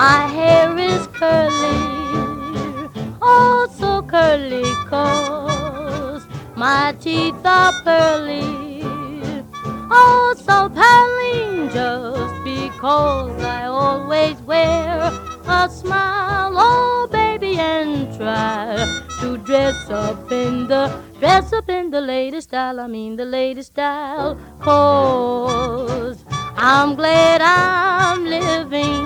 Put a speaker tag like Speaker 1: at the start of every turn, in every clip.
Speaker 1: My hair is curly, oh so curly, 'cause my teeth are pearly, oh so pearly, just because I always wear a smile, oh baby, and try to dress up in the latest style. I mean the latest style, 'cause I'm glad I'm living.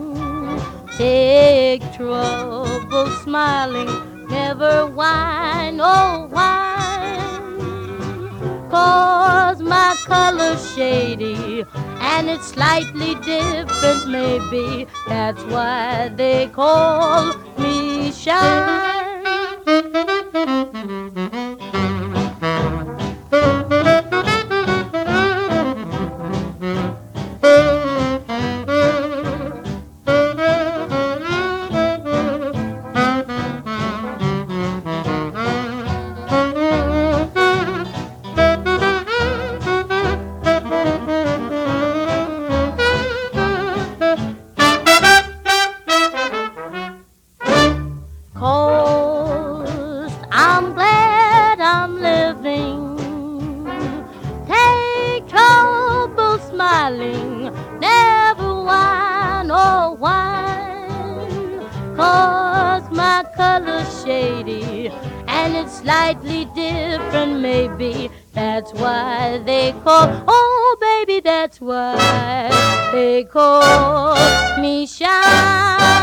Speaker 1: Take trouble smiling, never whine, oh whine. 'Cause my color's shady and it's slightly different maybe. That's why they call me Shine. Cause I'm glad I'm living. Take trouble smiling, never whine or whine. 'Cause my color's shady and it's slightly different maybe. That's why they call, oh baby, that's why they call me Shine.